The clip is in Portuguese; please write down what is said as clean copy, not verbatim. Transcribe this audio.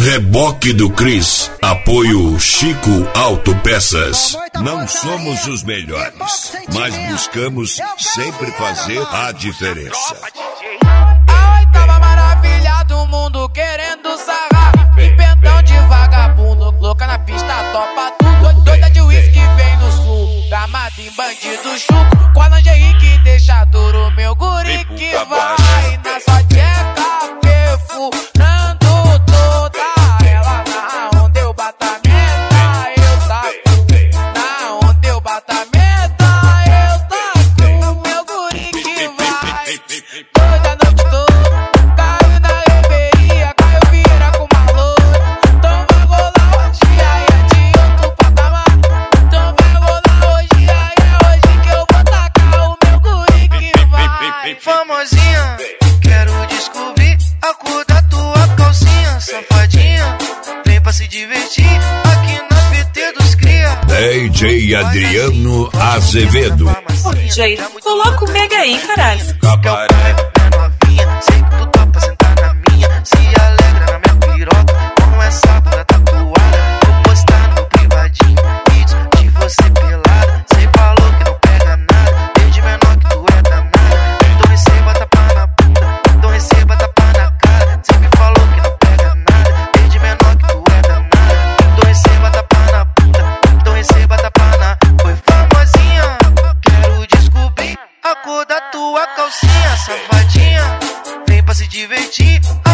Reboque do Cris. Apoio Chico Autopeças. Não somos os melhores, mas buscamos sempre fazer a diferença. A oitava maravilha do mundo querendo sarrar. Pimpentão de vagabundo, louca na pista, topa tudo. Doida de uísque vem no sul, gamado em bandido chuco. Com a lingerie que deixa duro, meu guri que vai na sua tcheca, perfurando toda ela. Na onde eu bato a meta, eu taco. Na onde eu bato a meta, eu taco. Meu guri que vai toda noite toda, caiu na reveria, caiu vira com uma loura. Então vai rolar hoje, aí é de outro patamar. Então vai rolar hoje, aí é hoje que eu vou tacar o meu guri que vai. Famosinha, quero descobrir a cor da tua calcinha. Safadinha, vem pra se divertir aqui na PT dos cria. DJ Adriano Azevedo. Ô, DJ, coloca o Mega aí, caralho. Cabaré, minha novinha, sei que tu topa sentar na minha. Se alegra na minha piroca, com essa bunda tatuada. Vou postar no privadinho vídeos de você pelada. Cê falou que não pega nada, desde menor que tu é danada. Então receba tapa na bunda, então receba tapa na cara. Cê me falou que não pega nada, desde menor que tu é danada. Então receba tapa na bunda, então receba tapa na. Foi famosinha, quero descobrir a cor da tua calcinha. Safadinha, vem pra se divertir